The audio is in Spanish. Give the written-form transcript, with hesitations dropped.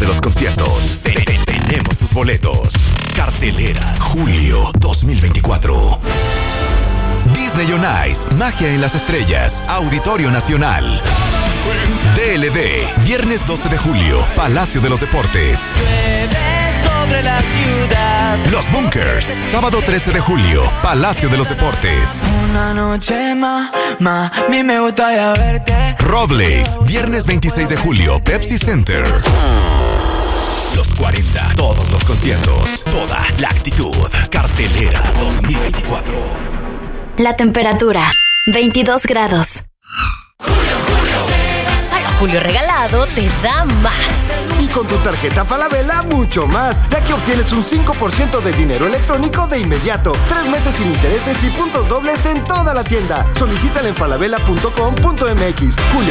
de los conciertos. Tenemos tus boletos. Cartelera julio 2024. Disney on Ice, Magia en las Estrellas, Auditorio Nacional. DLD, viernes 12 de julio, Palacio de los Deportes. Sobre la ciudad. Los Bunkers, sábado 13 de julio, Palacio de los Deportes. Una noche más, mí me gustaría verte. Robles, viernes 26 de julio, Pepsi Center. Los 40, todos los conciertos, toda la actitud. Cartelera 2024. La temperatura, 22 grados. Julio Regalado te da más. Y con tu tarjeta Falabella, mucho más, ya que obtienes un 5% de dinero electrónico de inmediato, 3 meses sin intereses y puntos dobles en toda la tienda. Solicítala en falabella.com.mx. Julio